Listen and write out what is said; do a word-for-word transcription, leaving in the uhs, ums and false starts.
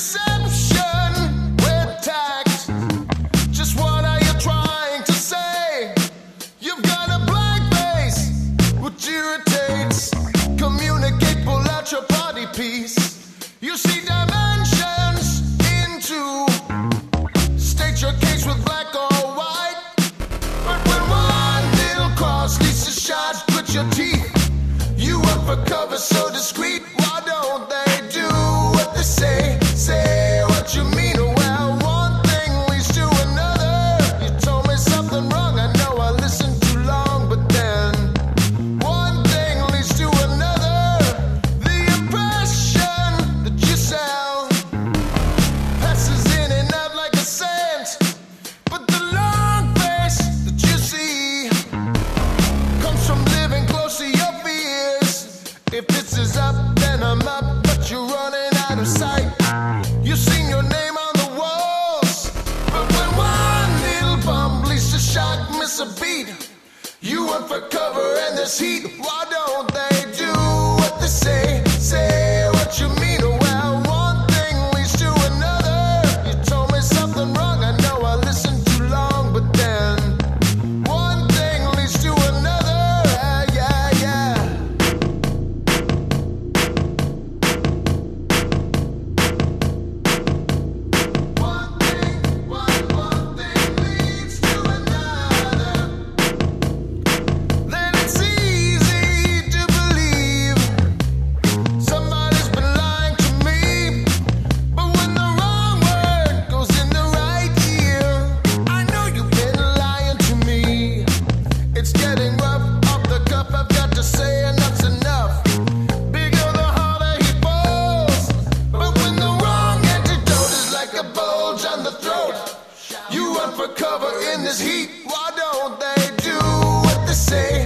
deception with tact. Just what are you trying to say? You've got a blank face, which irritates. Communicate, pull out your party piece. You see dimensions into. State your case with black or white. But when one little cross leads to shots, quit your teeth. You up for cover so discreet. Why don't they do what they say? Say what you mean. Well, one thing leads to another. You told me something wrong. I know I listened too long, but then one thing leads to another. The impression that you sell passes in and out like a scent. But the long face that you see comes from living close to your fears. If this is up, then I'm up, but you're running out of sight. You've seen your name on the walls, but when one little bump leads to shock, miss a beat. You went for cover in this heat. Why don't they do what they say? Say what you mean. Well, one thing leads to another. You told me something wrong. I know I listened too long, but then one thing leads to another. Yeah, yeah, yeah. One thing, one, one thing leads to another. Then it's easy to believe somebody's been lying to me. But when the wrong word goes in the right ear, I know you've been lying to me. It's getting rough off the cuff. I've got to say enough's enough. Bigger the harder he falls. But when the wrong antidote is like a bulge on the throat, you run for cover in this heat. Why don't they do what they say?